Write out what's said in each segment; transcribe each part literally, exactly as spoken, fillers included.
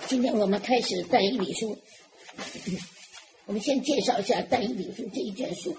今天我们开始但以理书，我们先介绍一下但以理书这一卷书。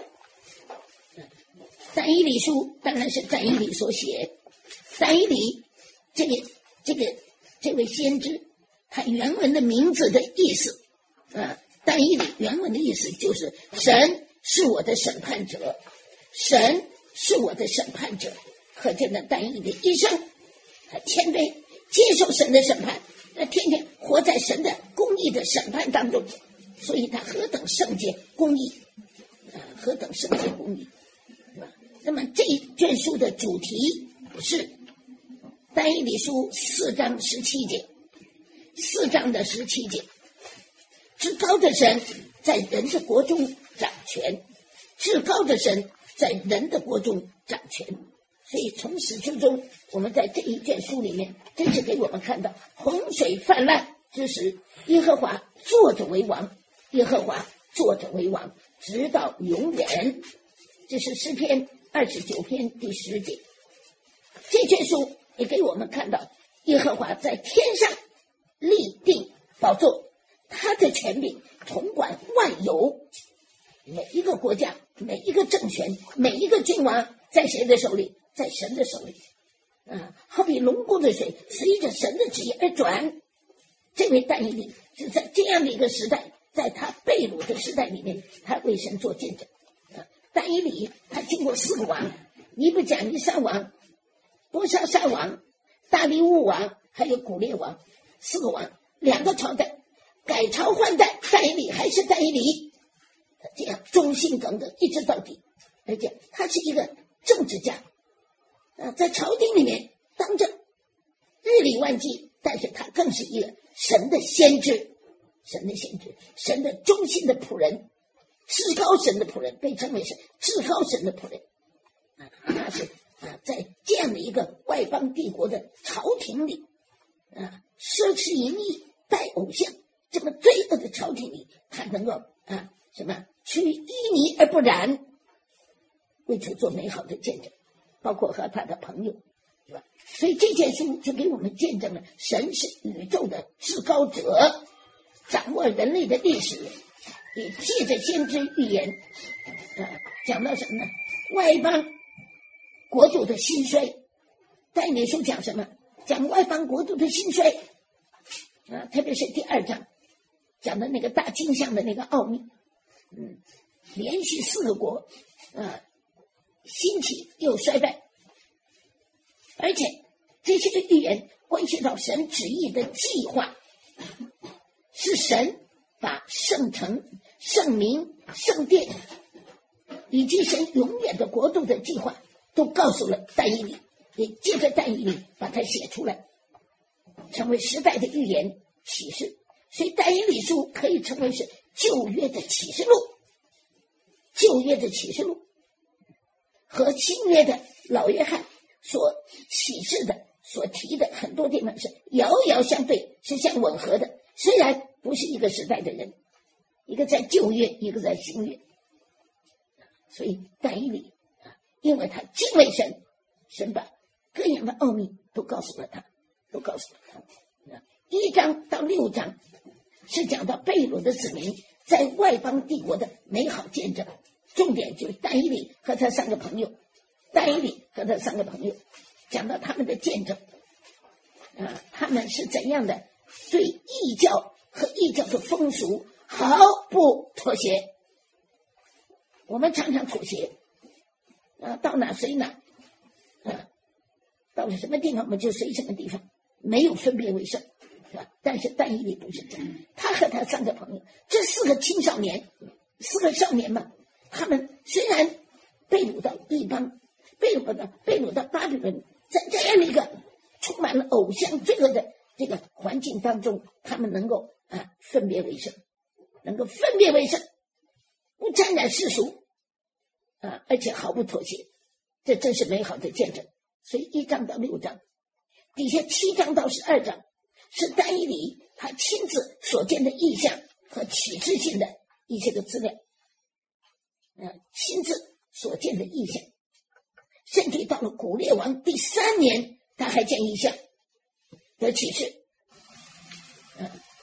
但以理书当然是但以理所写，但以理这个这个这位先知，他原文的名字的意思啊，但以理原文的意思就是神是我的审判者，神是我的审判者。可见的但以理的一生，他谦卑接受神的审判，他天天活在神的公义的审判当中，所以他何等圣洁公义啊，何等圣洁公义。那么这一卷书的主题是但以理书四章十七节，四章的十七节，至高的神在人的国中掌权，至高的神在人的国中掌权。所以从始至终，我们在这一卷书里面真是给我们看到洪水泛滥之时，耶和华坐着为王，耶和华坐着为王，直到永远。这是诗篇二十九篇第十节。这卷书也给我们看到耶和华在天上立定宝座，他的权柄统管万有，每一个国家，每一个政权，每一个君王在谁的手里？在神的手里啊，好比龙宫的水随着神的旨意而转。这位但以理是在这样的一个时代，在他被掳的时代里面，他为神做见证啊。但以理他经过四个王，尼布甲尼撒王、波沙沙王、大利乌王还有古列王，四个王，两个朝代改朝换代，但以理还是但以理，他这样忠心耿耿一直到底。而且他是一个政治家啊，在朝廷里面当着日理万机，但是他更是一个神的先知，神的先知，神的忠心的仆人，至高神的仆人，被称为是至高神的仆人啊。他是啊，在这样的一个外邦帝国的朝廷里啊，奢侈淫逸，拜偶像，这么罪恶的朝廷里，他能够啊什么去淤泥而不染，为主做美好的见证，包括和他的朋友，是吧？所以这件书就给我们见证了神是宇宙的至高者，掌握人类的历史，也借着先知预言啊，讲到什么呢？外邦国度的兴衰。但以理书讲什么？讲外邦国度的兴衰啊，特别是第二章讲的那个大金像的那个奥秘，嗯，连续四个国啊兴起又衰败，而且这些个预言关系到神旨意的计划，是神把圣城、圣民、圣殿以及神永远的国度的计划都告诉了但以理，也借着但以理把它写出来，成为时代的预言启示。所以但以理书可以称为是旧约的启示录，旧约的启示录和新约的老约翰所启示的所提的很多地方是遥遥相对，是相吻合的，虽然不是一个时代的人，一个在旧约，一个在新约。所以但以理因为他敬畏神，神把各样的奥秘都告诉了他，都告诉了他。一章到六章是讲到被掳的子民在外邦帝国的美好见证，重点就是但以理和他三个朋友，但以理和他三个朋友讲到他们的见证啊，他们是怎样的对异教和异教的风俗毫不妥协。我们常常妥协啊，到哪随哪啊，到了什么地方我们就随什么地方，没有分别为圣，是吧？但是但以理不是这样，他和他三个朋友，这四个青少年，四个少年嘛，他们虽然被掳到异邦，被掳到被掳到巴比伦，在这样的一个充满了偶像罪恶的这个环境当中，他们能够啊分别为圣，能够分别为圣，不沾染世俗啊，而且毫不妥协，这真是美好的见证。所以一章到六章，底下七章到十二章是但以理他亲自所见的异象和启示性的一些个资料，啊，亲自所见的异象，甚至到了古列王第三年，他还见异象得启示。啊，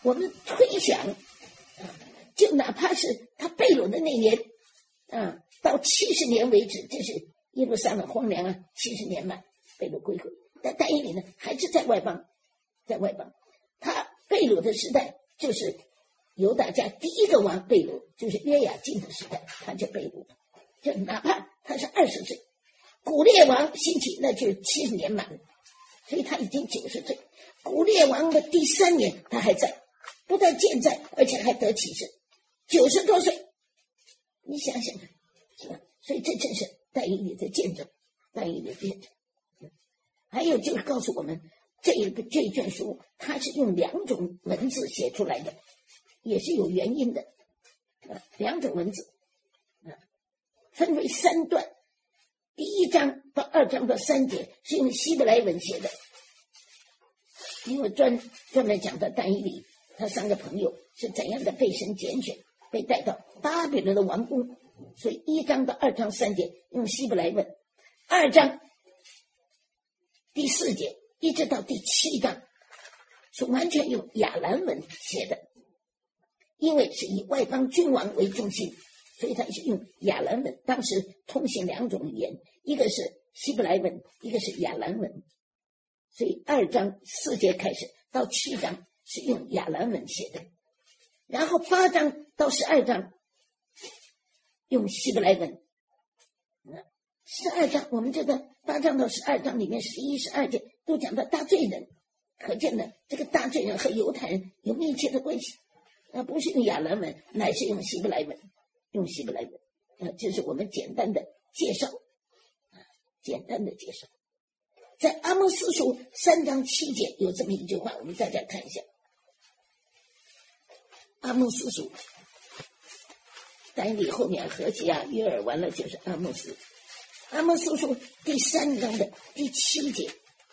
我们推想，就哪怕是他被掳的那年，啊，到七十年为止，这是耶路撒冷荒凉啊，七十年满被掳归回。但但以理呢，还是在外邦，在外邦。他被掳的时代就是犹大家第一个王被掳，就是约雅敬的时代，他就被掳。就哪怕他是二十岁，古列王兴起，那就是七十年满了，所以他已经九十岁。古列王的第三年，他还在，不但健在，而且还得启示，九十多岁。你想想看，是吧？所以这正是但以理的见证，但以理的见证。还有就是告诉我们，这一个这一卷书，它是用两种文字写出来的，也是有原因的。啊，两种文字，啊，分为三段。第一章到二章的三节是用希伯来文写的，因为专专门讲的但以理他三个朋友是怎样的被神拣选，被带到巴比伦的王宫，所以一章到二章三节用希伯来文，二章第四节一直到第七章是完全用亚兰文写的，因为是以外邦君王为中心，所以他是用亚兰文。当时通行两种语言，一个是希伯来文，一个是亚兰文，所以二章四节开始到七章是用亚兰文写的，然后八章到十二章用希伯来文。十二章我们这个八章到十二章里面十一、十二节都讲到大罪人，可见呢，这个大罪人和犹太人有密切的关系，啊，不是用亚兰文，乃是用希伯来文，用希伯来文，啊，这是我们简单的介绍，啊，简单的介绍。在阿摩司书三章七节有这么一句话，我们大家看一下。阿摩司书，但以理后面何西阿、约珥完了就是阿摩司。阿摩司书第三章的第七节，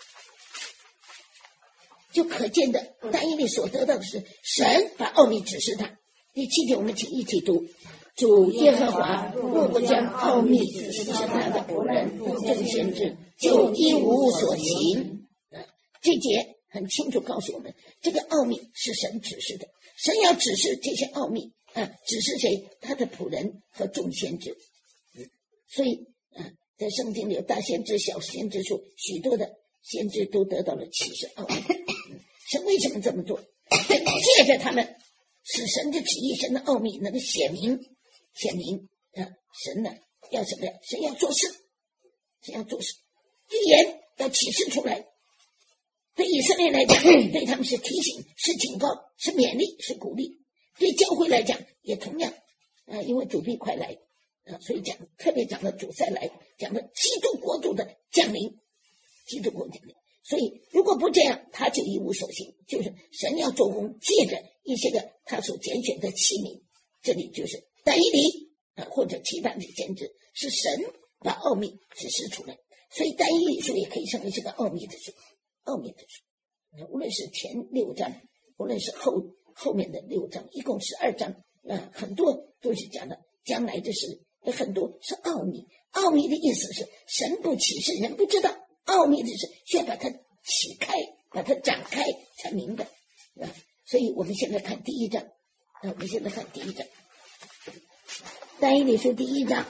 就可见的但以理所得到的是神把奥秘指示他。第七节我们请一起读：主耶和华若不将奥秘指示他的仆人众先知，就一无所行。这节很清楚告诉我们，这个奥秘是神指示的，神要指示这些奥秘啊，指示谁？他的仆人和众先知。所以啊，在圣经里有大先知、小先知书，许多的先知都得到了启示奥秘。神为什么这么做？借着他们，使神的旨意、神的奥秘能够显明，显明啊！神呢要什么呀？神要做事，神要做事，预言要启示出来。对以色列来讲，对他们是提醒、是警告、是勉励、是鼓励；对教会来讲，也同样啊，因为主必快来啊，所以讲特别讲到主再来，讲到基督国度的降临，基督国度降临。所以如果不这样，他就一无所行，就是神要做工，借着一些个他所拣选的器皿，这里就是但以理啊，或者其他的先知，是神把奥秘指示出来。所以但以理书也可以称为是个奥秘的书，奥秘的书。无论是前六章，无论是后后面的六章，一共十二章啊，很多都是讲的将来的事，很多是奥秘。奥秘的意思是神不启示，人不知道。奥秘的是需要把它启开，把它展开才明白啊。所以我们现在看第一章啊，我们现在看第一章，但以理书第一章，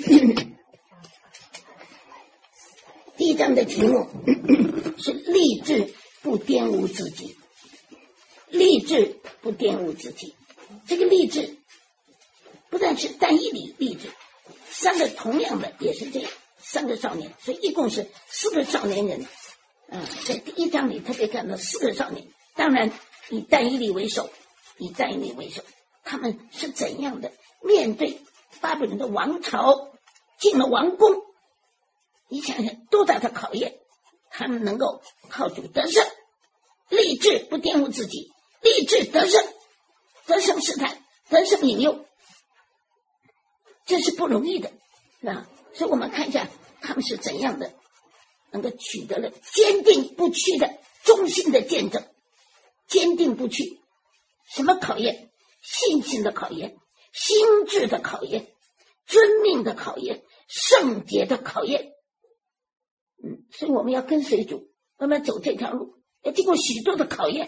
第一章的题目是立志不玷污自己，立志不玷污自己。这个立志不但是但以理立志，三个同样的也是这样。三个少年，所以一共是四个少年人啊。在第一章里特别看到四个少年，当然以但以理为首，以但以理为首，他们是怎样的面对巴比伦的王朝，进了王宫，你想想多大的考验，他们能够靠主得胜，立志不玷污自己，立志得胜，得胜试探，得胜引诱，这是不容易的啊。所以我们看一下他们是怎样的能够取得了坚定不屈的忠心的见证。坚定不屈，什么考验？信心的考验，心智的考验，遵命的考验，圣洁的考验。嗯，所以我们要跟随主，我们要走这条路，要经过许多的考验，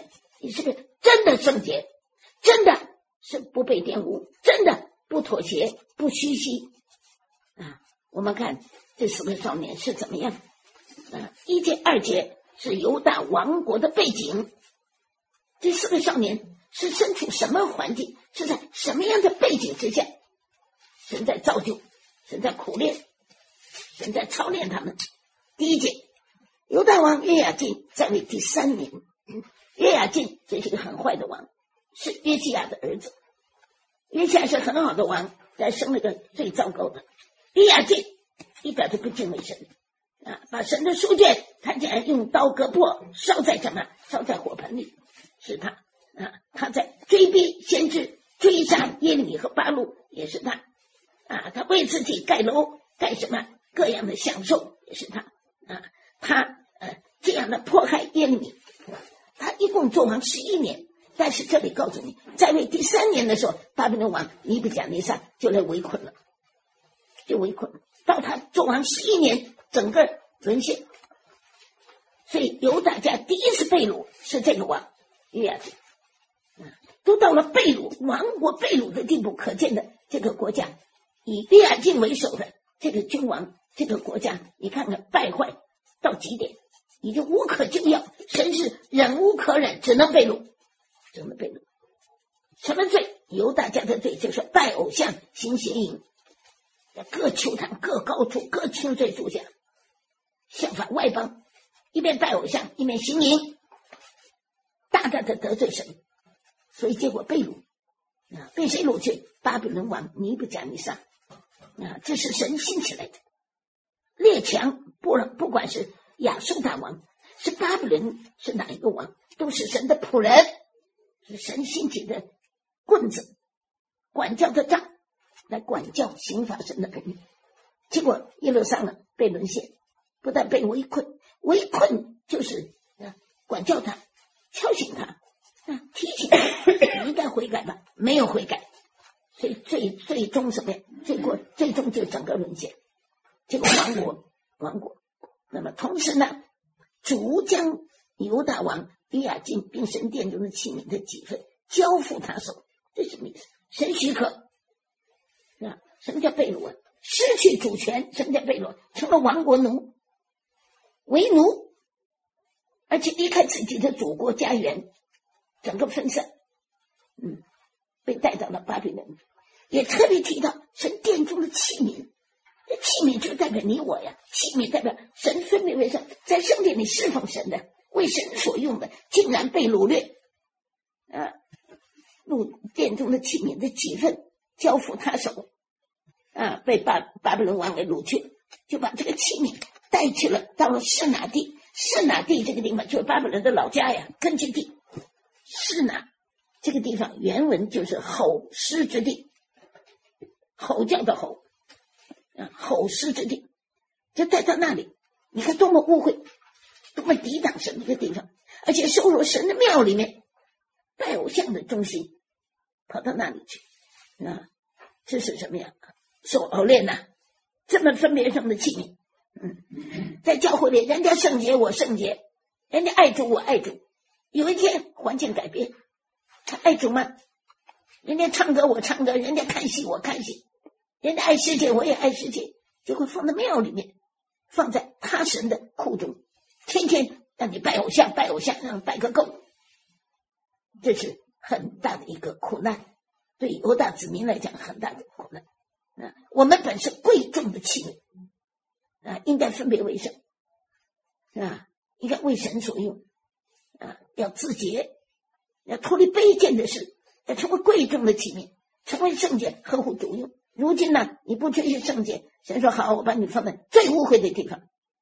你是不是真的圣洁？真的是不被玷污，真的不妥协，不虚息啊！我们看这四个少年是怎么样啊？一节、二节是犹大王国的背景，这四个少年是身处什么环境？是在什么样的背景之下？神在造就，神在苦练，神在操练他们。第一节，犹大王约雅敬在位第三年。约雅敬这是个很坏的王，是约西亚的儿子。约西亚是很好的王，但生了个最糟糕的。约雅敬一点都不敬畏神啊，把神的书卷他竟然用刀割破，烧在什么？烧在火盆里。是他啊，他在追逼先知，追杀耶利米和巴路，也是他啊。他为自己盖楼，盖什么各样的享受，也是他啊。他呃这样的迫害耶利米。他一共做王十一年，但是这里告诉你，在位第三年的时候，巴比伦王尼布甲尼撒就来围困了，就围困了。到他做王十一年，整个沦陷。所以犹大家第一次被掳是这个王约雅敬，都到了被掳亡国被掳的地步，可见的这个国家以约雅敬为首的这个君王，这个国家你看看败坏到极点。已经无可救药，神是忍无可忍，只能被掳，只能被掳。什么罪？犹大家的罪就是拜偶像、行邪淫，在各球坛、各高处、各轻罪处下，效法外邦，一边拜偶像，一边行淫，大大的得罪神，所以结果被掳啊，被谁掳去？巴比伦王尼布甲尼撒啊，这是神兴起来的列强，不不管是亚述大王，是巴比伦，是哪一个王，都是神的仆人，是神兴起的棍子，管教的杖，来管教刑罚神的仆人。结果耶路撒冷被沦陷，不但被围困，围困就是啊管教他，敲醒他，啊提醒他，你应该悔改吧，没有悔改，所以最最终什么呀？最过最终就整个沦陷，结果亡国，亡国。那么同时呢，主将犹大王约雅敬并神殿中的器皿的几份交付他手，这什么意思？神许可啊？什么叫被掳啊？失去主权，什么叫被掳？成了亡国奴，为奴，而且离开自己的祖国家园，整个分散，嗯，被带到了巴比伦。也特别提到神殿中的器皿。这器皿就代表你我呀，器皿代表神分别为圣，在圣殿里侍奉神的，为神所用的，竟然被掳掠，啊，掳殿中的器皿的几份交付他手，啊，被巴巴比伦王给掳去，就把这个器皿带去了，到了示拿地。示拿地这个地方就是巴比伦的老家呀，根据地。示拿这个地方原文就是吼狮之地，吼叫的吼。啊，吼狮之地，就带到那里，你看多么污秽，多么抵挡神的一个地方，而且收入神的庙里面，拜偶像的中心，跑到那里去，啊，这是什么呀？受熬炼呐，这么分别上的器皿，嗯，在教会里，人家圣洁我圣洁，人家爱主我爱主，有一天环境改变，他爱主吗？人家唱歌我唱歌，人家看戏我看戏。人家爱世界，我也爱世界，就会放在庙里面，放在他神的库中，天天让你拜偶像，拜偶像，让拜个够。这是很大的一个苦难，对犹大子民来讲，很大的苦难。啊，我们本是贵重的器皿，啊，应该分别为圣，啊，应该为神所用，啊，要自洁，要脱离卑贱的事，要成为贵重的器皿，成为圣洁，合乎主用。如今呢，你不追求圣洁，神说好，我把你放在最污秽的地方。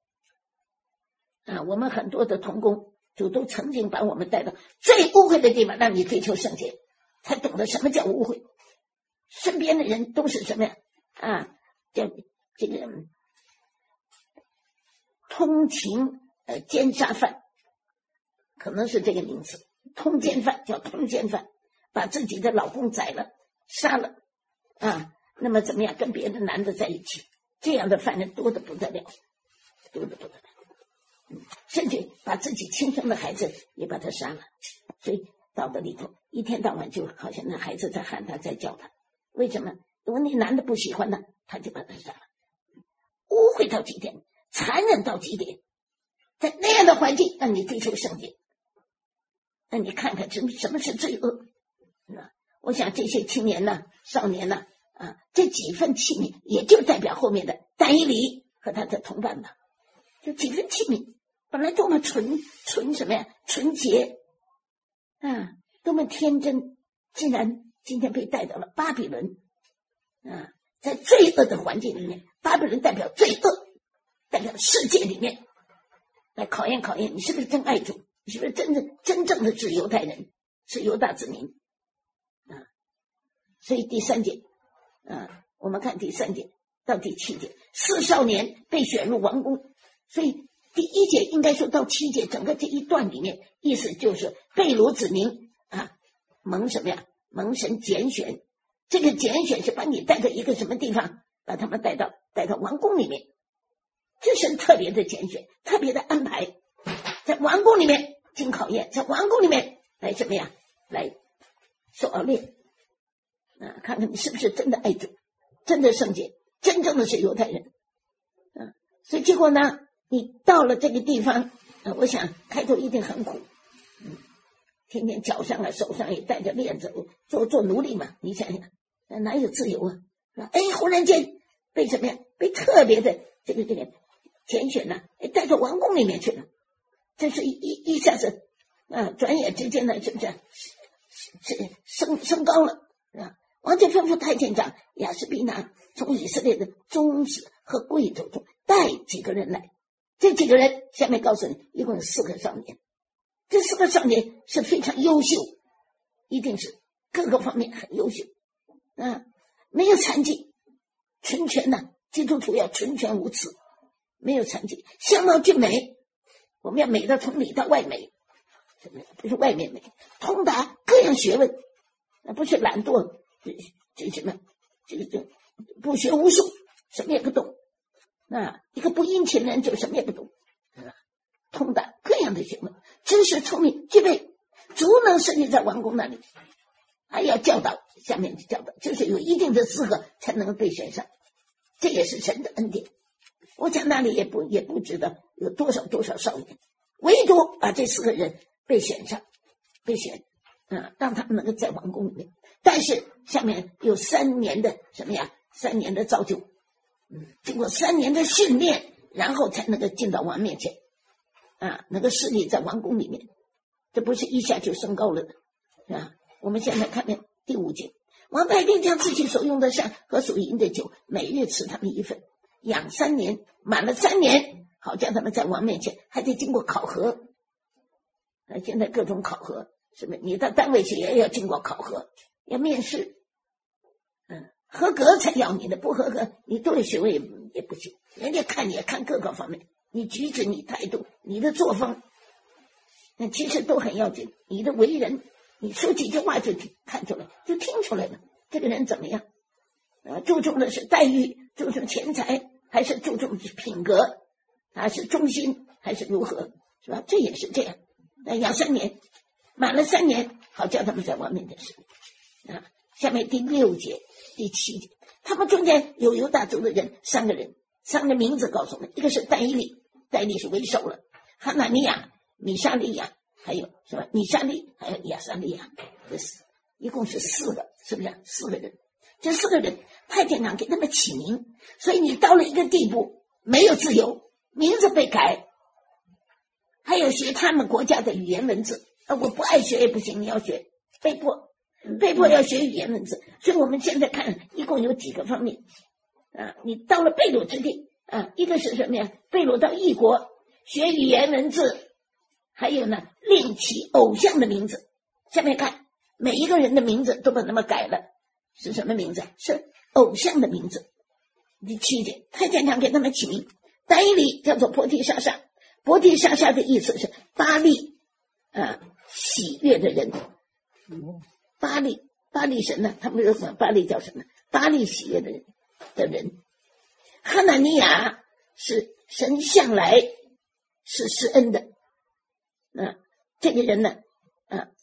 啊，我们很多的同工主都曾经把我们带到最污秽的地方，让你追求圣洁，才懂得什么叫污秽。身边的人都是什么呀？啊，叫这个通情呃奸杀犯，可能是这个名词。通奸犯叫通奸犯，把自己的老公宰了、杀了，啊。那么怎么样跟别的男的在一起？这样的犯人多得不得了，多得不得了，嗯，甚至把自己亲生的孩子也把他杀了。 所以到了里头，一天到晚就好像那孩子在喊他，在叫他。为什么？因为那男的不喜欢他，他就把他杀了。污秽到极点，残忍到极点，在那样的环境让你追求圣洁，那你看看什么什么是罪恶？我想这些青年呢、少年呢，啊，这几份器皿也就代表后面的但以理和他的同伴吧。就几份器皿，本来多么纯纯什么呀？纯洁啊，多么天真，竟然今天被带到了巴比伦啊！在罪恶的环境里面，巴比伦代表罪恶，代表世界里面来考验考验你是不是真爱主，你是不是真正真正的是犹太人，是犹大子民啊！所以第三节啊，我们看第三节到第七节，四少年被选入王宫。所以第一节应该说到七节，整个这一段里面意思就是被掳子民啊，蒙什么呀？蒙神拣选。这个拣选是把你带到一个什么地方，把他们带到带到王宫里面，这是特别的拣选，特别的安排，在王宫里面经考验，在王宫里面来怎么样，来受熬炼啊，看看你是不是真的爱主，真的圣洁，真正的是犹太人啊。所以结果呢，你到了这个地方啊，我想开头一定很苦，嗯，天天脚上啊手上也带着链子，做做奴隶嘛，你想想哪有自由啊？哎，忽然间被什么呀？被特别的这个这个拣选了，哎，带到王宫里面去了。这是一一一下子啊，转眼之间呢，是不是是升升高了啊？王就吩咐太监长亚斯比拿从以色列的宗室和贵族中带几个人来。这几个人下面告诉你，一共有四个少年。这四个少年是非常优秀，一定是各个方面很优秀。啊，没有残疾，纯全呐、啊！基督徒要纯全无疵，没有残疾，相貌俊美。我们要美到从里到外美，不是外面美，通达各样学问，那不是懒惰，这这什么，这个这不学无术，什么也不懂。啊，一个不殷勤的人就什么也不懂，啊，通达各样的学问，知识聪明具备，足能设立在王宫那里。还要教导，下面的教导就是有一定的资格才能够被选上，这也是神的恩典。我讲那里也不也不知道有多少多少少年，唯独把这四个人被选上，被选，嗯，让他们能够在王宫里面。但是下面有三年的什么呀？三年的造就，嗯，经过三年的训练，然后才能够进到王面前，啊，能够侍立在王宫里面。这不是一下就升高了的，啊。我们现在看看第五节，王派定将自己所用的膳和所饮的酒，每日赐他们一份，养三年，满了三年，好叫他们在王面前还得经过考核。啊，现在各种考核，是不是？你到单位去也要经过考核，要面试，嗯，合格才要你的，不合格你多少学位也也不行。人家看你也看各个方面，你举止、你态度、你的作风，那其实都很要紧。你的为人。你说几句话就看出来，就听出来了，这个人怎么样？啊，注重的是待遇，注重钱财，还是注重品格？还是忠心，还是如何？是吧？这也是这样。那养三年，满了三年，好叫他们在王面前侍立。啊，下面第六节、第七节，他们中间有犹大族的人三个人，三个名字告诉我们，一个是但以理，但以理是为首了，哈拿尼亚、米沙利亚。还有什么米沙利，还有亚撒利亚，这是一共是四个，是不是？四个人，这四个人太监长给他们起名，所以你到了一个地步，没有自由，名字被改，还有学他们国家的语言文字啊，我不爱学也不行，你要学，被迫，被迫要学语言文字。所以我们现在看，一共有几个方面啊？你到了被掳之地啊，一个是什么呀？被掳到异国，学语言文字。还有呢，另起偶像的名字。下面看，每一个人的名字都把他们改了，是什么名字？是偶像的名字。第七节，太监长给他们起名，但以理叫做波提沙沙，波提沙沙的意思是巴利啊，喜悦的人。巴利，巴利神呢？他们说巴利叫什么？巴利喜悦的人的人。哈拿尼亚是神向来是施恩的。啊，这个人呢，啊，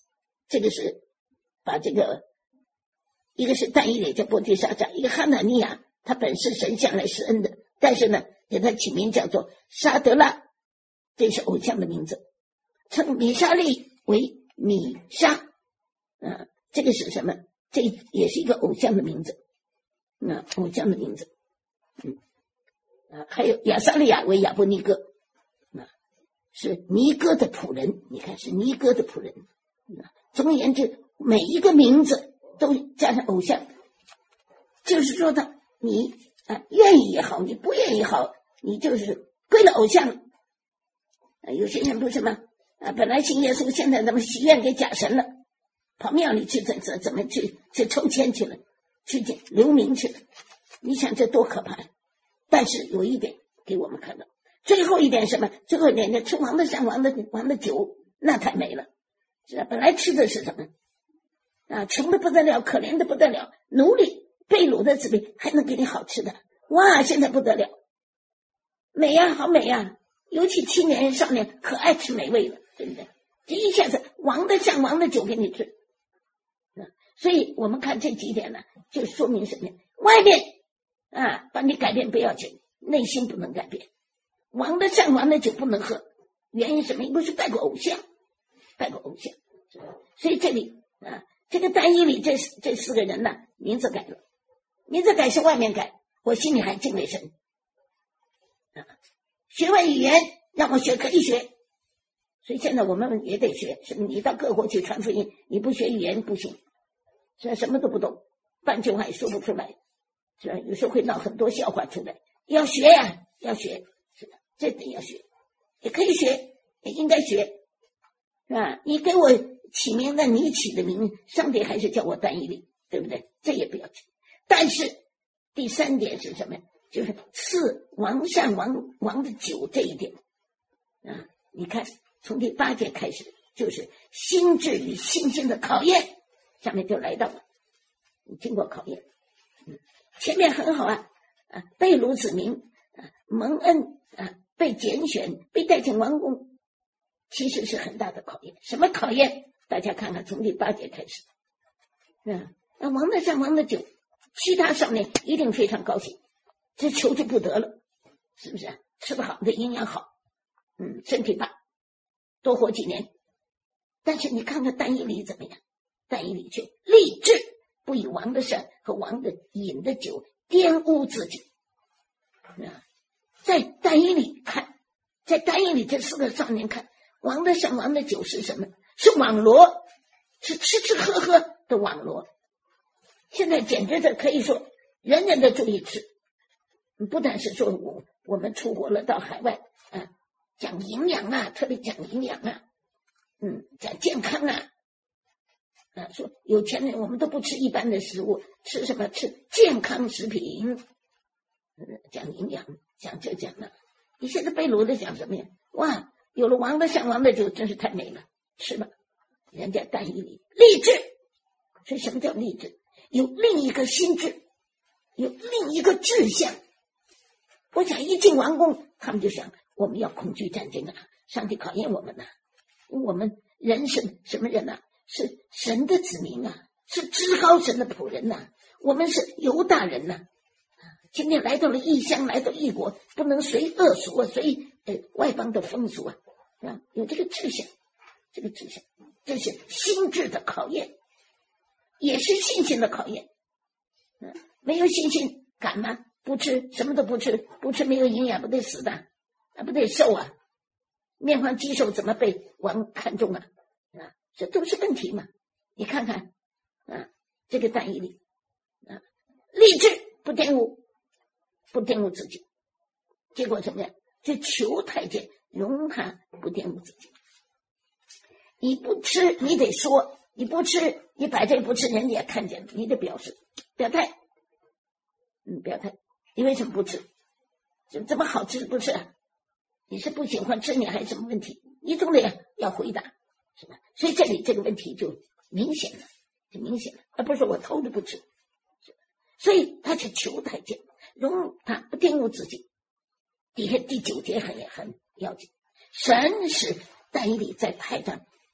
这个是把这个，一个是但以理叫波提沙扎，一个哈拿尼亚，他本是神向来施恩的，但是呢，给他起名叫做沙德拉，这是偶像的名字，称米沙利为米沙，啊，这个是什么？这也是一个偶像的名字，啊，偶像的名字，嗯，啊，还有亚撒利亚为亚伯尼哥，啊，是尼哥的仆人，你看是尼哥的仆人，啊，总而言之，每一个名字都加上偶像，就是说的你啊，愿意也好，你不愿意也好，你就是归了偶像。啊，有些人不是吗？啊，本来信耶稣，现在咱们许愿给假神了，跑庙里去怎怎怎么去去抽签去了，去留名去了。你想这多可怕！但是有一点给我们看到，最后一点什么？最后一点，吃王的上王的王的酒，那太美了。是吧？本来吃的是什么？啊，穷的不得了，可怜的不得了，奴隶被掳的子民还能给你好吃的，哇！现在不得了，美呀，好美呀！尤其青年人、少年可爱吃美味了，对不对？这一下子王的上王的酒给你吃，啊，所以我们看这几点呢，就说明什么？外面啊，把你改变不要紧，内心不能改变。王的上王的酒不能喝，原因什么？因为是拜过偶像，拜过偶像，所以这里啊，这个但以理这这四个人呢，名字改了，名字改是外面改，我心里还敬畏神啊。学外语言让我学可以学，所以现在我们也得学。什么？你到各国去传福音，你不学语言不行，是吧？什么都不懂，半句话也说不出来，是吧？有时候会闹很多笑话出来。要学呀，要学，是吧？这得要学，也可以学，也应该学，是吧？你给我起名，那你起的名，上帝还是叫我但以理，对不对？这也不要紧。但是第三点是什么？就是赐王上王王的酒这一点啊，你看从第八节开始，就是心智与信心的考验，下面就来到了，你经过考验，嗯，前面很好啊，啊，被掳子民啊，蒙恩啊，被拣选，被带进王宫，其实是很大的考验。什么考验？大家看看，从第八节开始，啊，那王的上王的酒，其他少年一定非常高兴。这求就不得了，是不是啊？吃得好，的营养好，嗯，身体棒，多活几年。但是你看看但以理怎么样？但以理却立志不以王的膳和王的饮的酒玷污自己。啊，在但以理看，在但以理这四个少年看，王的膳王的酒是什么？是网罗，是吃吃喝喝的网罗。现在简直的可以说，人人都注意吃。不但是说我我们出国了到海外啊，讲营养啊，特别讲营养啊，嗯，讲健康啊，啊，说有钱人我们都不吃一般的食物，吃什么？吃健康食品，嗯，讲营养，讲这讲那。你现在被掳的讲什么呀？哇，有了王的上王的酒，真是太美了，吃吧。人家但以理励志，所以什么叫励志？有另一个心智，有另一个志向。我想一进王宫，他们就想我们要恐惧战争啊！上帝考验我们呐、啊，我们人是什么人呐、啊？是神的子民啊，是至高神的仆人呐、啊，我们是犹大人呐、啊。今天来到了异乡，来到异国，不能随恶俗啊，随呃外邦的风俗啊，啊，有这个志向，这个志向，这是心智的考验，也是信心的考验。嗯、啊，没有信心敢吗？不吃什么都不吃，不吃没有营养，不得死的，啊，不得瘦啊！面黄肌瘦怎么被王看中啊？啊，这都是问题嘛！你看看啊，这个但以理啊，立志不玷污，不玷污自己，结果怎么样？就求太监容他不玷污自己。你不吃，你得说；你不吃，你摆这不吃，人家也看见，你得表示表态，嗯，表态。你为什么不吃？这么好吃不吃啊？你是不喜欢吃，你还有什么问题？你总得要回答，是吧？所以这里这个问题就明显了，就明显了，而不是我偷着不吃。所以他去求太监，容他不玷污自己。底下第九节很很要紧，神使但以理在台上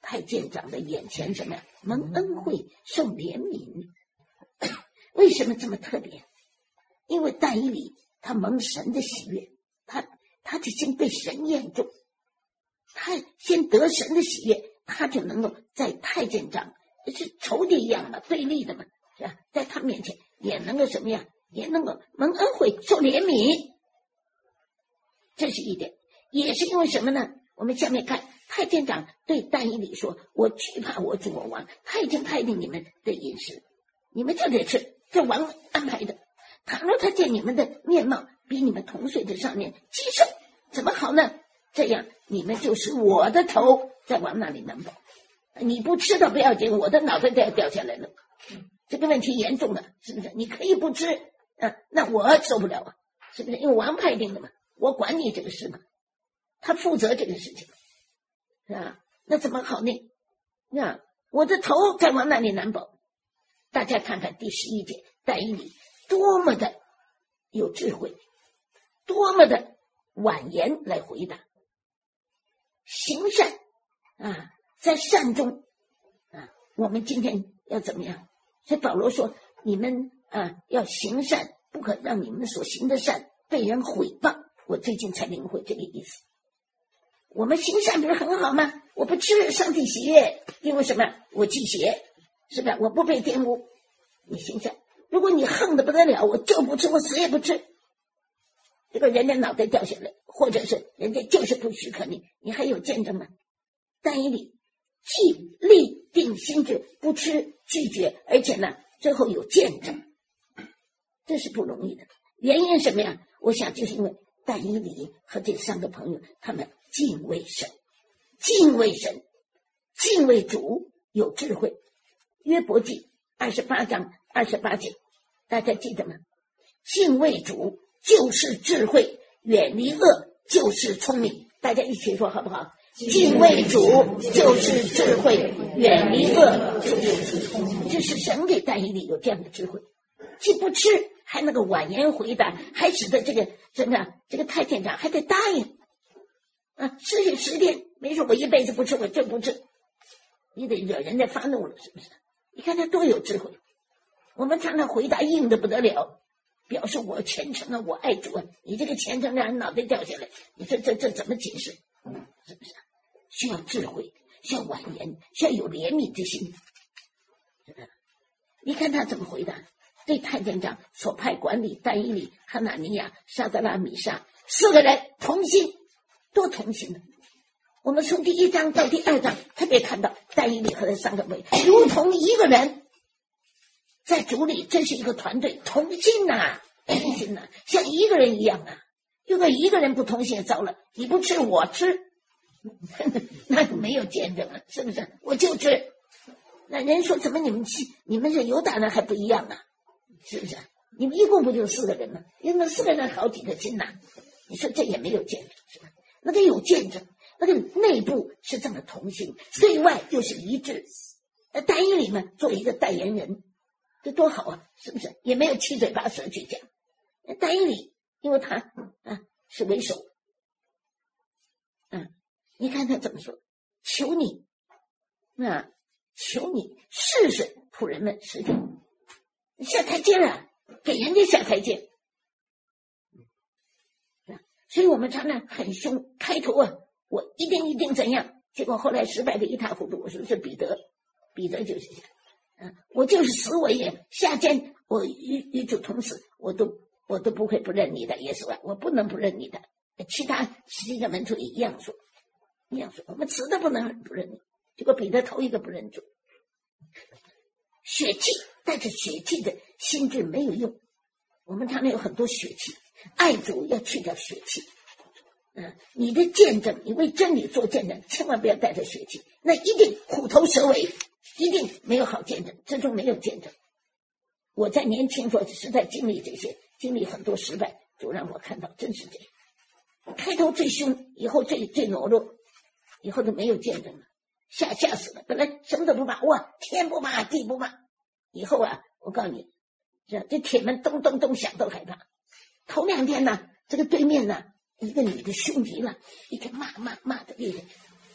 太监长的眼前什么呀？蒙恩惠，受怜悯。为什么这么特别？因为但以理他蒙神的喜悦，他他就先被神验中，他先得神的喜悦，他就能够在太监长是仇敌一样嘛，对立的嘛，是吧？在他面前也能够什么样？也能够蒙恩惠，受怜悯。这是一点，也是因为什么呢？我们下面看太监长对但以理说：“我惧怕我主我王，他已经派定你们的饮食，你们就得吃，这王安排的。倘若他见你们的面貌比你们同岁的少年极瘦，怎么好呢？这样你们就使我的头在王那里能饱。你不吃的不要紧，我的脑袋都要掉下来了。这个问题严重了，是不是？你可以不吃啊，那我受不了啊，是不是？因为王派定的嘛，我管你这个事嘛，他负责这个事情，是吧？那怎么好呢？那我的头在王那里难保。大家看看第十一节，但以理多么的有智慧，多么的婉言来回答，行善啊，在善中啊，我们今天要怎么样？所以保罗说，你们啊要行善，不可让你们所行的善被人毁谤。我最近才领会这个意思。我们行善不是很好吗？我不吃，上帝喜悦，因为什么？我忌邪，是吧？我不被玷污。你行善，如果你横得不得了，我就不吃，我死也不吃。这个人家脑袋掉下来，或者是人家就是不许可你，你还有见证吗？但以理既立定心志，不吃拒绝，而且呢，最后有见证，这是不容易的。原因什么呀？我想就是因为但以理和这三个朋友，他们敬畏神，敬畏神，敬畏主，有智慧。约伯记二十八章二十八节，大家记得吗？敬畏主就是智慧，远离恶就是聪明。大家一起说好不好？敬畏主就是智慧，远离恶就是聪明。这是神给但以理有这样的智慧，既不吃，还能够婉言回答，还使得这个怎么样？这个太监长还得答应啊，吃许十天，没说我一辈子不吃，我真不吃，你得惹人家发怒了，是不是？你看他多有智慧。我们常常回答硬的不得了，表示我虔诚啊，我爱主啊，你这个虔诚让人脑袋掉下来，你这这这怎么解释？是不是？需要智慧，需要婉言，需要有怜悯之心，是不是？你看他怎么回答？对太监长所派管理但以理、哈拿尼亚、沙得拉、米沙四个人同心，多同心的。我们从第一章到第二章特别看到但以理和他三个妹如同一个人，在主里真是一个团队，同心呐、啊，同心呐、啊，像一个人一样啊。如果一个人不同心，糟了，你不吃我吃，那就没有见证了，是不是？我就吃。那人说怎么你们你们这犹大人还不一样啊？是不是？你们一共不就四个人吗？你们四个人好几个心呐、啊，你说这也没有见证，是吧？那个有见证，那个内部是这么同心，对外又是一致。那但以理嘛，做一个代言人，这多好啊，是不是？也没有七嘴八舌去讲。但以理，因为他啊是为首，嗯，你看他怎么说？求你，啊，求你试试仆人们实践。下台阶啊，给人家下台阶，所以我们常常很凶，开头啊，我一定一定怎样，结果后来失败的一塌糊涂。我说是彼得，彼得就是这样，啊，我就是死我也下监，我与与主同死，我都我都不会不认你的，耶稣啊，我不能不认你的。其他十一个门徒也一样说，一样说，我们死都不能不认你。结果彼得头一个不认主，血气。带着血气的心智没有用，我们常常有很多血气，爱主要去掉血气。嗯，你的见证，你为真理做见证，千万不要带着血气，那一定虎头蛇尾，一定没有好见证，最终没有见证。我在年轻时候实在经历这些，经历很多失败，主让我看到真是这样。开头最凶，以后最最懦弱，以后都没有见证了，吓吓死了。本来什么都不怕，哇，天不怕地不怕。以后啊，我告诉你，这这铁门咚咚咚响都害怕。头两天呢，这个对面呢，一个女的凶极了，一个骂骂骂的厉害，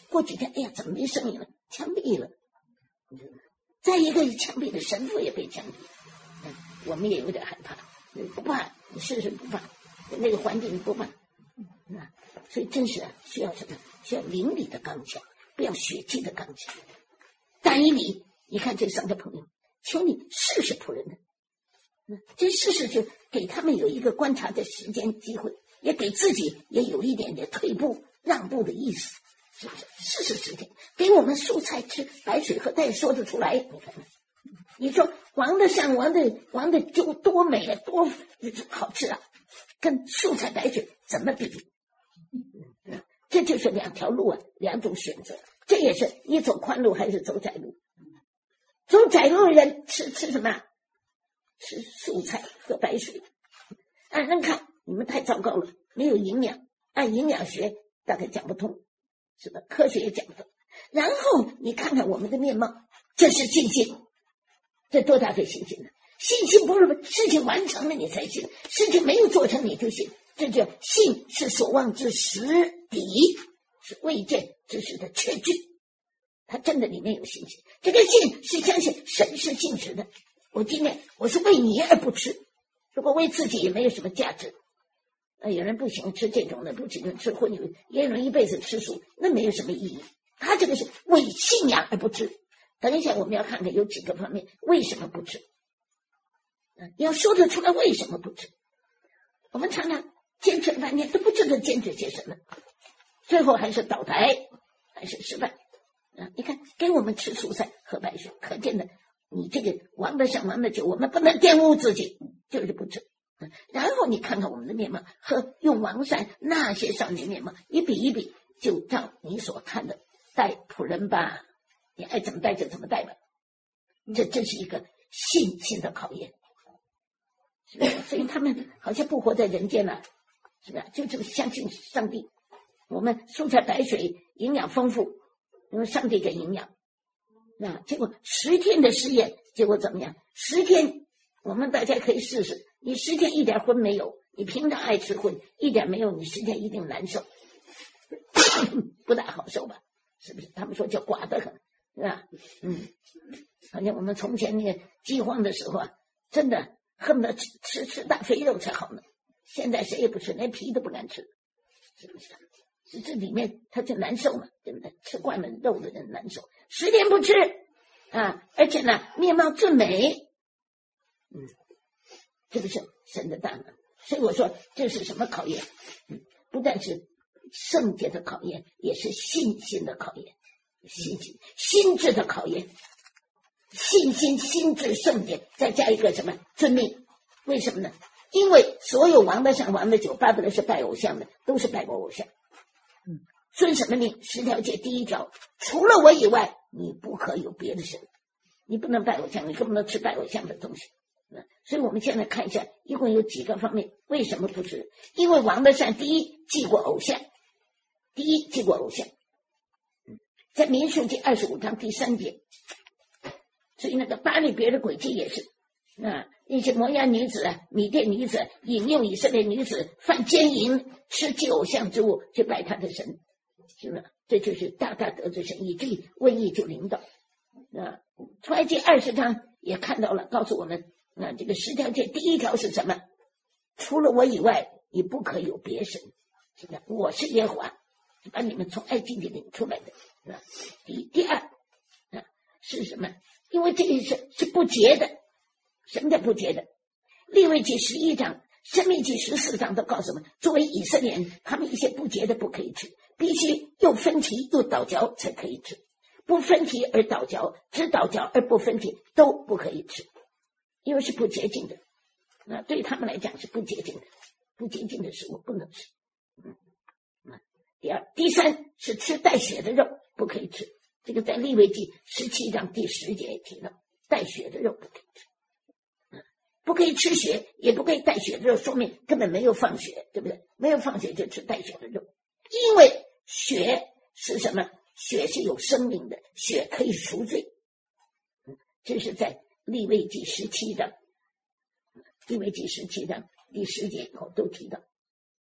过几天，哎呀，怎么没声音了？枪毙了。再一个，枪毙的神父也被枪毙，嗯，我们也有点害怕。不怕，你试试不怕，那个环境不怕。嗯，啊，所以真是啊，需要什么？需要灵里的刚强，不要血气的刚强。但以理，你看这三个朋友，求你试试仆人的。嗯，这试试就给他们有一个观察的时间机会，也给自己也有一点点退步让步的意思，是不是？试试时间，给我们蔬菜吃，白水喝，他也说得出来。你看，你说王的上王的王的就多美啊，多好吃啊，跟蔬菜白水怎么比？嗯，这就是两条路啊，两种选择。这也是你走宽路还是走窄路？走窄路的人吃吃什么？吃蔬菜和白水。按人看你们太糟糕了，没有营养，按营养学大概讲不通，是吧？科学也讲不通。然后你看看我们的面貌，这是信心，这多大的信心呢？信心不是事情完成了你才信，事情没有做成你就信，这叫信是所望之实底，是未见之事的确据。他真的里面有信心，这个信是相信神是信实的。我今天我是为你而不吃，如果为自己也没有什么价值。呃，有人不喜欢吃这种的，不喜欢吃荤油，也有人一辈子吃素，那没有什么意义。他这个是为信仰而不吃。等一下我们要看看有几个方面为什么不吃，嗯，要说得出来为什么不吃。我们常常坚持了半天都不知道坚持些什么，最后还是倒台，还是失败。啊，你看给我们吃蔬菜喝白水，可见的你这个王的上王的酒，我们不能玷污自己，就是不吃。嗯，然后你看看我们的面貌和用王善那些少年面貌一比一比，就照你所看的待仆人吧，你爱怎么待就怎么待吧。这真是一个信心的考验，是吧？所以他们好像不活在人间了，是吧？就这么相信上帝。我们蔬菜白水营养丰富，因为上帝给营养。啊，结果十天的试验，结果怎么样？十天，我们大家可以试试。你十天一点荤没有，你平常爱吃荤，一点没有，你十天一定难受，不大好受吧？是不是？他们说叫寡得很，是吧？嗯，好像我们从前那个饥荒的时候啊，真的恨不得吃吃吃大肥肉才好呢。现在谁也不吃，连皮都不敢吃，是不是？这这里面他就难受嘛，对不对？吃惯了肉的人难受，十天不吃啊，而且呢面貌俊美，嗯，这个是神的大能。所以我说这是什么考验？嗯，不但是圣洁的考验，也是信心的考验，信心心智的考验，信心心智圣洁，再加一个什么遵命？为什么呢？因为所有王的上王的酒，巴不得是拜偶像的，都是拜过偶像。嗯，遵什么命？十条诫第一条，除了我以外，你不可有别的神，你不能拜偶像，你更不能吃拜偶像的东西。嗯，所以我们现在看一下，一共有几个方面，为什么不吃？因为王的善，第一祭过偶像，第一祭过偶像。嗯，在民数记二十五章第三节，所以那个巴力别的诡计也是啊，那些摩押女子、米甸女子引诱以色列女子犯奸淫，吃祭偶像之物，去拜他的神，是吧？这就是大大得罪神，以至于瘟疫就临到。啊，出埃及二十章也看到了，告诉我们，啊，这个十条诫第一条是什么？除了我以外，你不可有别神，是吧？我是耶和华，把你们从埃及里领出来的。啊，第第二啊是什么？因为这个是是不洁的。什么叫不洁的？利未记十一章、申命记十四章都告诉我们，作为以色列人，他们一些不洁的不可以吃，必须又分蹄又倒嚼才可以吃。不分蹄而倒嚼，只倒嚼而不分蹄都不可以吃，因为是不洁净的。那对他们来讲是不洁净的，不洁净的食物不能吃。嗯，第二、第三是吃带血的肉不可以吃，这个在利未记十七章第十节也提到，带血的肉不可以吃。不可以吃血，也不可以带血的肉，说明根本没有放血，对不对？没有放血就吃带血的肉，因为血是什么？血是有生命的，血可以赎罪。嗯，这是在利未记十七章，利未记十七章第十节以后都提到。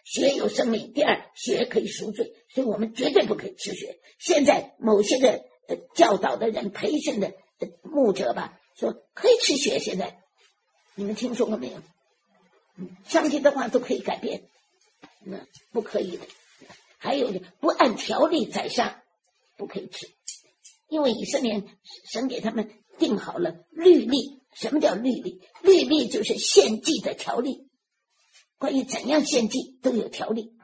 血有生命，第二血可以赎罪，所以我们绝对不可以吃血。现在某些个呃教导的人、培训的、呃、牧者吧，说可以吃血，现在你们听说过没有？上帝的话都可以改变，那不可以的。还有不按条例宰杀，不可以吃，因为以色列神给他们定好了律例。什么叫律例？律例就是献祭的条例，关于怎样献祭都有条例。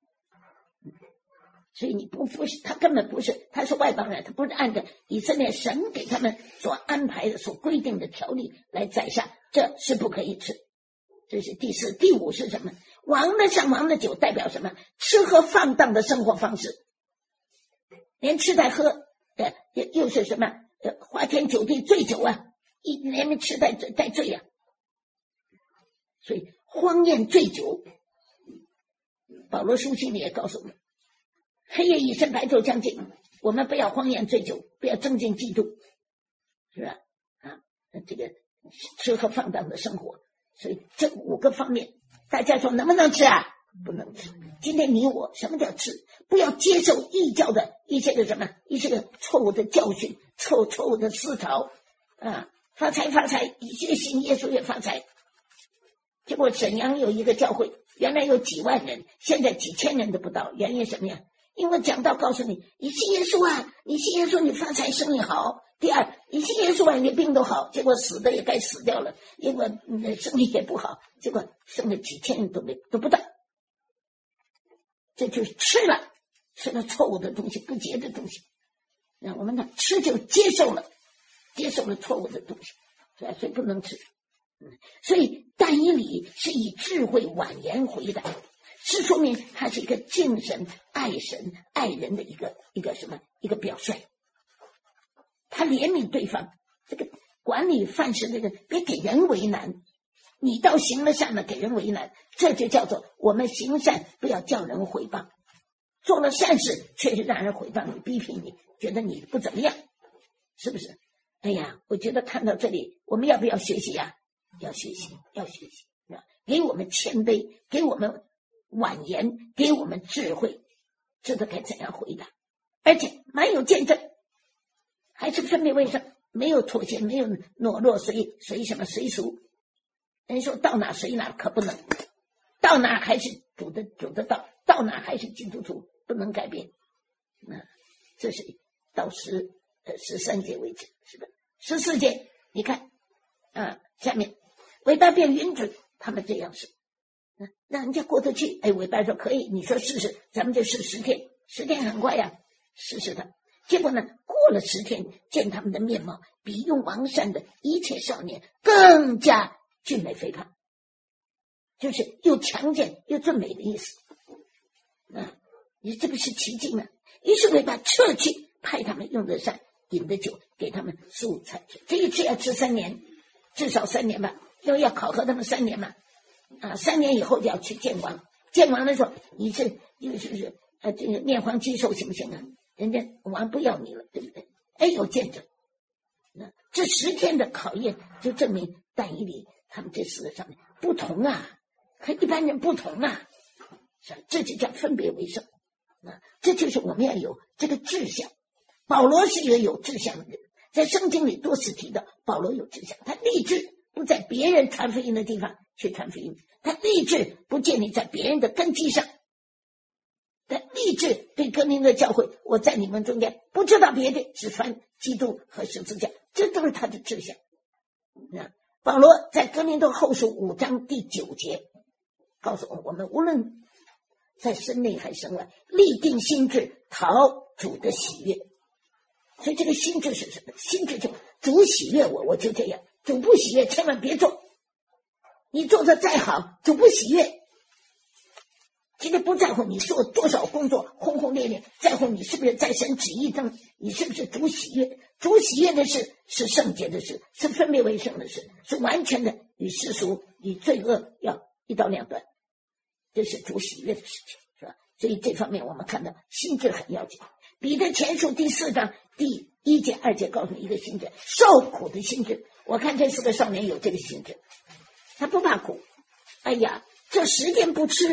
所以你不不是他根本不是，他是外邦人，他不是按照以色列神给他们所安排的、所规定的条例来宰杀，这是不可以吃。这是第四。第五是什么？王的上王的酒代表什么？吃喝放荡的生活方式，连吃带喝的，又是什么？呃，花天酒地醉酒啊，一连连吃带带醉啊。所以荒宴醉酒，保罗书信里也告诉我们，黑夜已深，白昼将近，我们不要荒宴醉酒，不要增进嫉妒，是吧？啊，这个吃喝放荡的生活。所以这五个方面，大家说能不能吃啊？不能吃。今天你我什么叫吃？不要接受异教的一些个什么，一些个错误的教训，错错误的思潮啊！发财发财，越信耶稣越发财。结果沈阳有一个教会，原来有几万人，现在几千人都不到，原因什么呀？因为讲道告诉你，你信耶稣啊，你信耶稣你发财生意好。第二，你信耶稣啊，你病都好，结果死的也该死掉了，因为你生意也不好，结果生了几千人都没都不到。这就是吃了吃了错误的东西，不洁的东西。那我们呢，吃就接受了，接受了错误的东西，所以不能吃。所以但以理是以智慧婉言回答，是说明他是一个敬神、爱神、爱人的一个一个什么一个表率。他怜悯对方，这个管理犯事这个别给人为难，你倒行了善了，给人为难，这就叫做我们行善不要叫人毁谤，做了善事却是让人毁谤你、批评你，觉得你不怎么样，是不是？哎呀，我觉得看到这里，我们要不要学习呀、啊？要学习，要学习，给我们谦卑，给我们婉言，给我们智慧，知道该怎样回答，而且蛮有见证。还是分别为圣，没有妥协，没有懦弱，随随什么随俗。人说到哪随哪，可不能，到哪还是主的主的道，到哪还是基督徒，不能改变。那这是到十呃十三节为止，是吧？十四节你看啊，下面尾巴变云子，他们这样是，啊、让人家过得去。哎，尾巴说可以，你说试试，咱们就试十天，十天很快呀，试试它。结果呢，过了十天，见他们的面貌比用王善的一切少年更加俊美肥胖，就是又强健又俊美的意思。啊，你这不是奇迹吗？于是尾巴撤去，派他们用的膳，饮的酒，给他们素菜吃。这一次要吃三年，至少三年吧，因为要考核他们三年嘛。啊，三年以后就要去见王。见王的时候，你这就是是呃这个面黄肌瘦行不行啊？人家王不要你了，对不对？哎，有见证。那这十天的考验就证明但以理他们这四个上面不同啊，和一般人不同啊，是这就叫分别为圣。啊，这就是我们要有这个志向。保罗是一个有志向的人，在圣经里多次提到保罗有志向，他立志不在别人传福音的地方去传福音，他立志不建立在别人的根基上。他立志对哥林多教会，我在你们中间不知道别的，只传基督和十字架，这都是他的志向。那保罗在哥林多后书五章第九节告诉我，我们无论在身内还身外，立定心志，讨主的喜悦。所以这个心志是什么？心志就主喜悦我，我就这样；主不喜悦，千万别做。你做的再好，主不喜悦。今天不在乎你做多少工作轰轰烈烈，在乎你是不是在神旨意中，你是不是主喜悦。主喜悦的事是圣洁的事，是分别为圣的事，是完全的与世俗与罪恶要一刀两断，这是主喜悦的事情，是吧？所以这方面我们看到心志很要紧。彼得前书第四章第一节二节告诉你一个心志，受苦的心志。我看这四个少年有这个心志，他不怕苦。哎呀，这十天不吃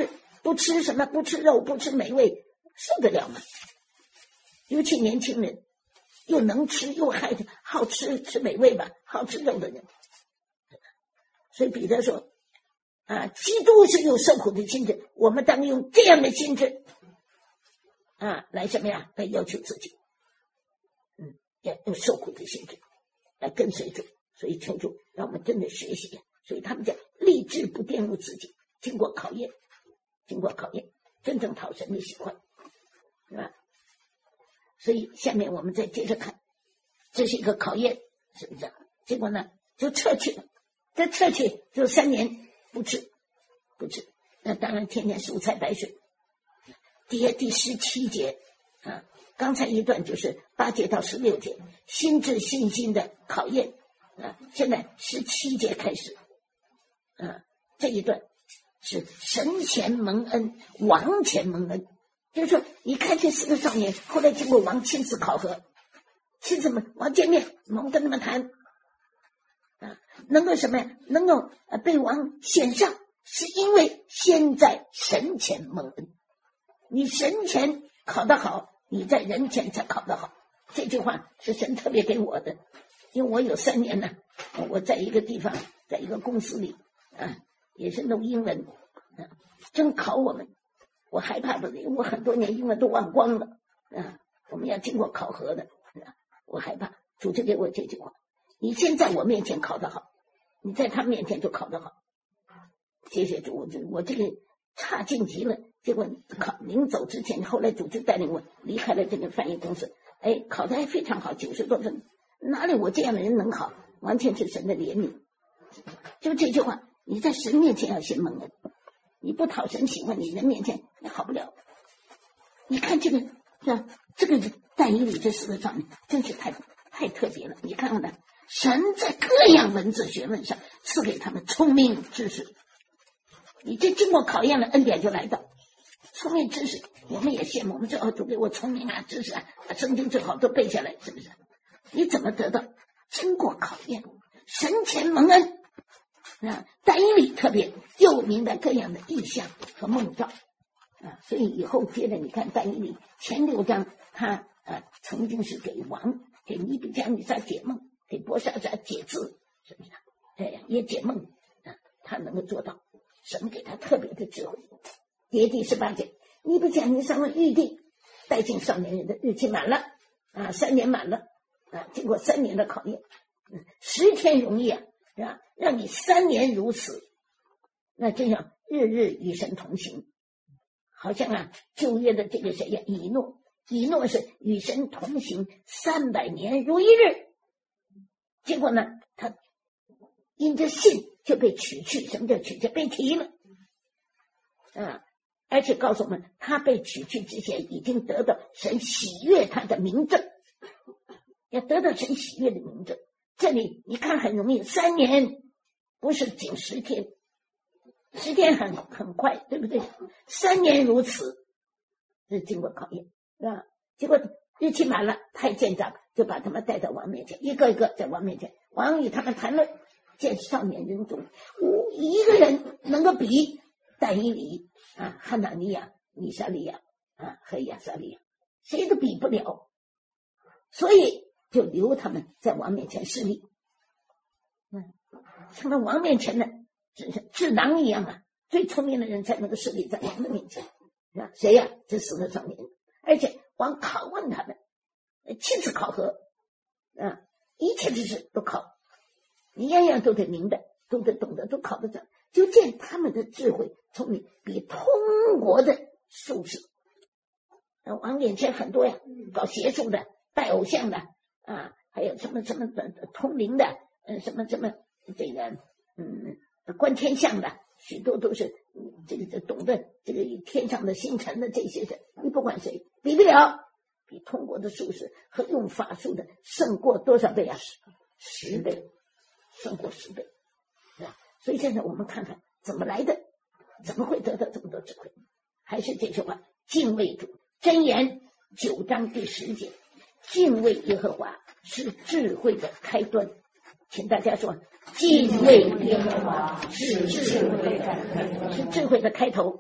不吃什么，不吃肉，不吃美味，受得了吗？尤其年轻人，又能吃又还好吃吃美味吧，好吃肉的人。所以彼得说啊，基督是有受苦的心志，我们当用这样的心志啊来什么呀？来要求自己，嗯，要用受苦的心志来跟随主。所以求主让我们真的学习。所以他们讲立志不玷污自己，经过考验，经过考验，真正讨神的喜欢，是吧？所以下面我们再接着看，这是一个考验，是不是？结果呢，就撤去了。这撤去就三年不吃，不吃。那当然天天蔬菜白水。第第十七节啊，刚才一段就是八节到十六节，心智信心的考验啊。现在十七节开始。啊，这一段是神前蒙恩，王前蒙恩，就是说，你看这四个少年，后来经过王亲自考核，亲自们王见面，王跟他们谈，啊，能够什么呀？能够呃被王选上，是因为先在神前蒙恩。你神前考得好，你在人前才考得好。这句话是神特别给我的，因为我有三年呢，我在一个地方，在一个公司里。啊，也是弄英文，啊，真考我们，我害怕的，因为我很多年英文都忘光了，啊，我们要经过考核的，啊，我害怕。主就给我这句话：你先在我面前考得好，你在他面前就考得好。谢谢主，我这我这个差劲极了。结果考临走之前，后来主就带领我离开了这个翻译公司，哎，考得还非常好，九十多分，哪里我这样的人能考？完全是神的怜悯。就这句话。你在神面前要先蒙恩，你不讨神喜欢，你人面前你好不了。你看这个是吧？这个但以理这四个少年真是太太特别了。你看看他，神在各样文字学问上赐给他们聪明知识。你这经过考验了，恩典就来到。聪明知识，我们也羡慕，我们说哦，主给我聪明啊，知识啊，把圣经最好都背下来，是不是？你怎么得到？经过考验，神前蒙恩。啊，但以理特别又明白各样的意象和梦兆啊，所以以后接着你看但以理前六章，他啊曾经是给王、给尼布甲尼撒解梦，给伯沙撒解字，是不是？哎，也解梦啊，他能够做到，神给他特别的智慧。第第十八节，尼布甲尼撒问玉帝，带进少年人的日期满了啊，三年满了啊，经过三年的考验，嗯，十天容易啊。是吧？让你三年如此，那这样日日与神同行，好像啊旧约的这个谁呀，以诺，以诺是与神同行三百年如一日，结果呢，他因着信就被取去，什么叫取去？被提了啊！而且告诉我们，他被取去之前已经得到神喜悦他的名证，要得到神喜悦的名证。这里你看很容易，三年不是仅十天，十天很很快，对不对？三年如此，是经过考验，是吧？结果日期满了，太监长就把他们带到王面前，一个一个在王面前，王与他们谈论，见少年人中无一个人能够比但以理啊、哈拿尼亚、米沙利亚啊和亚撒利亚，谁都比不了，所以就留他们在王面前侍立。嗯，他们王面前呢，是智囊一样啊，最聪明的人才能够侍立在王的面前。啊，谁呀、啊？这四个少年，而且王拷问他们，亲自考核啊，一切知识都考，你样样都得明白，都得懂得，都考得上。就见他们的智慧聪明比通国的术士。王面前很多呀，搞邪术的、拜偶像的啊，还有什么什么的通灵的，呃，什么什么这个嗯观天象的，许多都是这个懂得这个天上的星辰的这些人，你不管谁比不了，比通国的术士和用法术的胜过多少倍啊？十倍，胜过十倍，是吧？所以现在我们看看怎么来的，怎么会得到这么多智慧？还是这句话，敬畏主。箴言九章第十节，敬畏耶和华是智慧的开端。请大家说，敬畏耶和华是智慧的开头，是智慧的开头。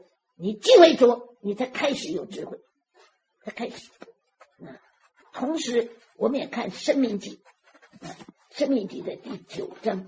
你敬畏主，你才开始有智慧，才开始。啊，同时我们也看《申命记》，啊，《申命记》的第九章。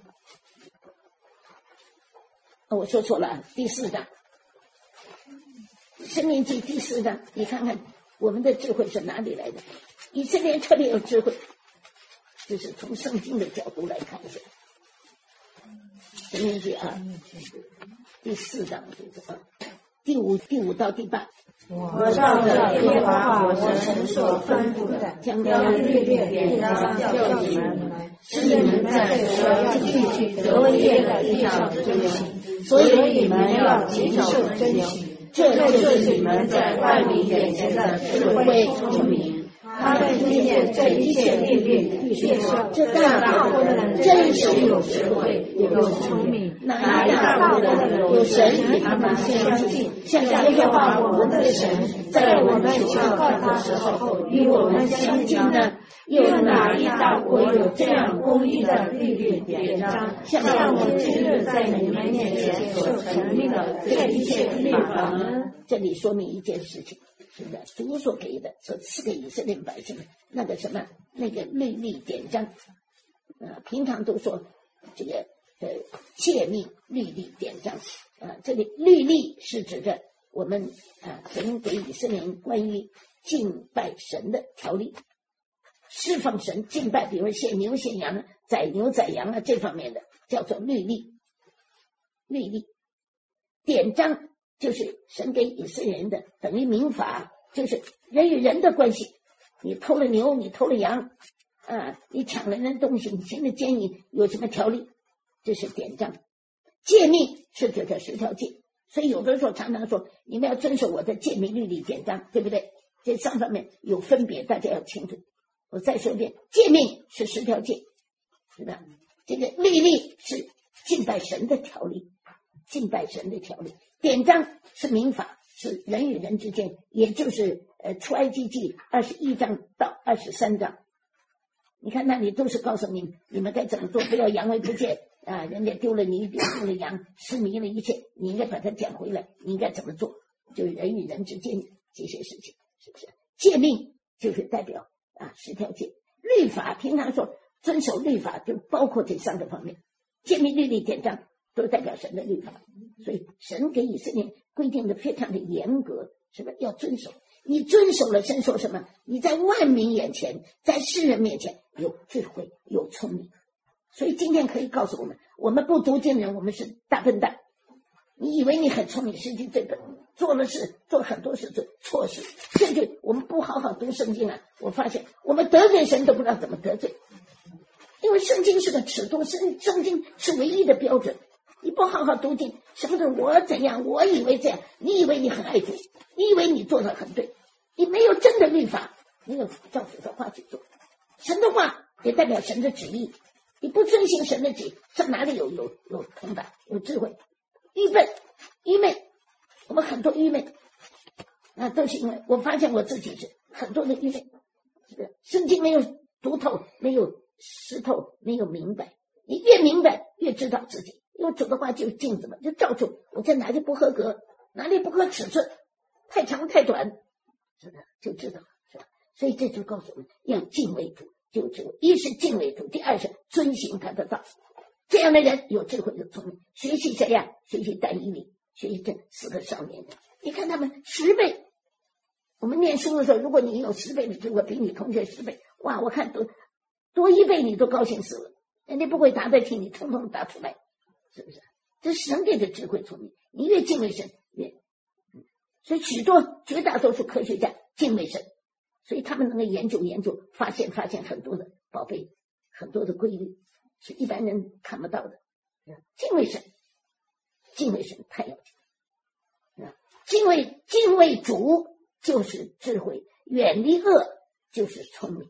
哦，我说错了，第四章。《申命记》第四章，你看看我们的智慧是哪里来的？以色列特别有智慧，这是从圣经的角度来看一下。《申命记》啊，第四章就是啊，第五第五到第八。 我照着耶和华我神所吩咐的，将律例典章教训你们，使你们在所要进去得业的地上遵行。所以你们要谨守遵行，这就是你们在万民眼前的智慧聪明。他们听见这一切律例，便说：这大国的人真是有智慧，有聪明。哪一大国的人有神与他们相近，像耶和华我们的神，在我们求告他的时候与我们相近呢？又哪一大国有这样公义的律例典章，像我今日在你们面前所成立的这一切律法呢？ 这里说明一件事情，是的，主所给的，所赐给以色列百姓的那个什么，那个律例典章，啊，平常都说这个呃诫命、律例典章，啊，这里律例是指着我们啊神给以色列人关于敬拜神的条例，侍奉神、敬拜，比如献牛、献羊、宰牛、宰羊啊这方面的，叫做律例。律例典章就是神给以色列人的，等于民法，就是人与人的关系。你偷了牛，你偷了羊，啊，你抢了人东西，你行了奸淫，有什么条例？这是典章。诫命是指这十条诫，所以有的时候常常说你们要遵守我的诫命、律例、典章，对不对？这三方面有分别，大家要清楚。我再说一遍，诫命是十条诫，是吧？这个律例是敬拜神的条例，敬拜神的条例。典章是民法，是人与人之间，也就是呃出埃及记二十一章到二十三章。你看那里都是告诉你你们该怎么做，不要扬为不见啊！人家丢了你，丢了羊，失迷了一切，你应该把它捡回来，你应该怎么做？就是人与人之间这些事情，是不是？诫命就是代表啊十条诫，律法平常说遵守律法就包括这三个方面，诫命、律例、典章都代表神的律法，所以神给以色列规定的非常的严格，是吧？要遵守。你遵守了，神说什么？你在万民眼前，在世人面前有智慧，有聪明。所以今天可以告诉我们，我们不读经的人，我们是大笨蛋。你以为你很聪明，实际最笨，做了事，做很多事做错事，甚至我们不好好读圣经啊！我发现我们得罪神都不知道怎么得罪，因为圣经是个尺度，圣圣经是唯一的标准。你不好好读经，什么是我怎样？我以为这样，你以为你很爱主，你以为你做的很对，你没有真的律法，没有照神的话去做。神的话也代表神的旨意，你不遵行神的旨意，上哪里有有有通达，有智慧？愚笨，愚昧，我们很多愚昧，啊，都是因为我发现我自己是很多的愚昧，是不是？圣经没有读透，没有识透，没有明白。你越明白，越知道自己。因为主的话就是镜子嘛，就照出我在哪里不合格，哪里不合尺寸，太长太短，是的，就知道，是吧？所以这就告诉我们要敬畏主，就智慧。一是敬畏主，第二是遵行他的道。这样的人有智慧有聪明。学习这样，学习但以理，学习这四个少年人，你看他们十倍。我们念书的时候，如果你有十倍的智慧，比你同学十倍，哇，我看多多一倍你都高兴死了。人家不会答的题，你统统答出来。是不是？这是神给的智慧聪明，你越敬畏神越、嗯、所以许多绝大多数科学家敬畏神，所以他们能够研究研究，发现发现很多的宝贝，很多的规律是一般人看不到的。敬畏神，敬畏神太要紧，敬畏敬畏主就是智慧，远离恶就是聪明。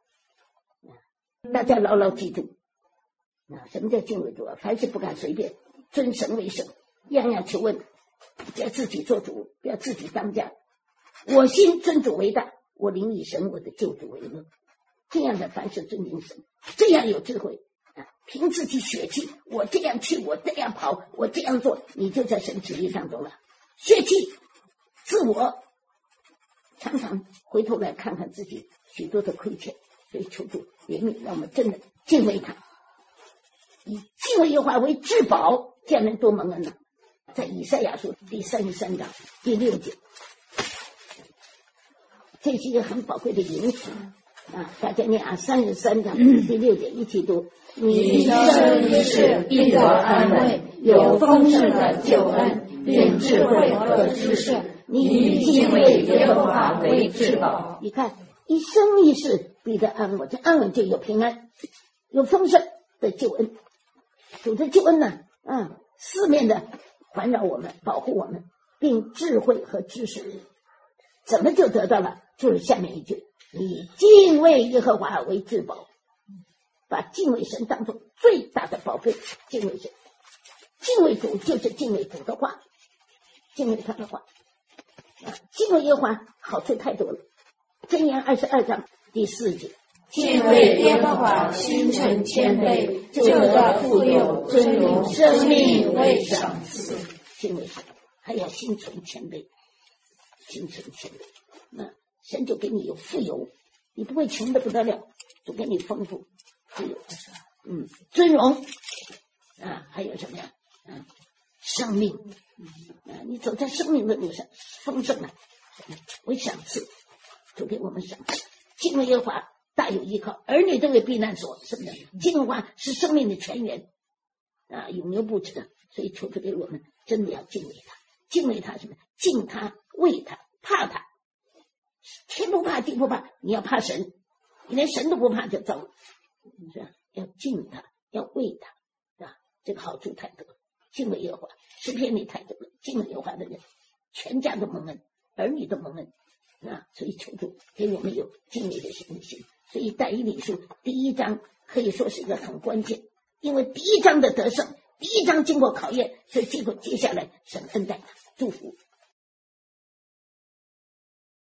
大家牢牢记住。啊，什么叫敬畏主啊？凡事不敢随便，尊神为神，样样求问，不要自己做主，不要自己当家。我心尊主为大，我灵以神我的救主为乐。这样的凡事尊敬神，这样有智慧啊！凭自己血气，我这样去，我这样跑，我这样做，你就在神旨意当中了。血气自我常常回头来看看自己许多的亏欠，所以求主怜悯，让我们真的敬畏他，以敬畏耶和华为至宝，这样能多蒙恩呢？在以赛亚书第三十三章第六节，这是一个很宝贵的引词啊！大家念啊，三十三章第六节一起读： 你生一世必得安慰，有丰盛的救恩，并智慧和知识。你以敬畏耶和华为至宝。 你看，一生一世必得安稳，这安稳就有平安，有丰盛的救恩。主的救恩呢，啊，四面的环绕我们，保护我们，并智慧和知识。怎么就得到了？就是下面一句：以敬畏耶和华为至宝，把敬畏神当作最大的宝贝。敬畏神，敬畏主就是敬畏主的话，敬畏他的话。啊，敬畏耶和华好处太多了。箴言二十二章第四节： 敬畏耶和华，心存谦卑，就得富有尊荣，生命为赏赐。 敬畏神，还要心存谦卑，心存谦卑。那神就给你有富有，你不会穷的不得了，就给你丰富富有，嗯，尊荣啊，还有什么呀？啊，生命啊，你走在生命的路上，丰盛啊，为赏赐，就给我们赏赐。敬畏耶和华大有依靠，儿女都为避难所，是不是？敬畏耶和华是生命的泉源啊，永流不止的。所以求主给我们真的要敬畏他，敬畏他什么？敬他，畏他，怕他。天不怕地不怕，你要怕神，你连神都不怕就糟了，是吧？要敬他，要畏他，是吧？这个好处太多了。敬畏耶和华，诗篇里太多了。敬畏耶和华的人，全家都蒙恩，儿女都蒙恩啊！所以求主给我们有敬畏的心心。所以但以理书第一章可以说是一个很关键，因为第一章的得胜，第一章经过考验，所以结果接下来神恩待他，祝福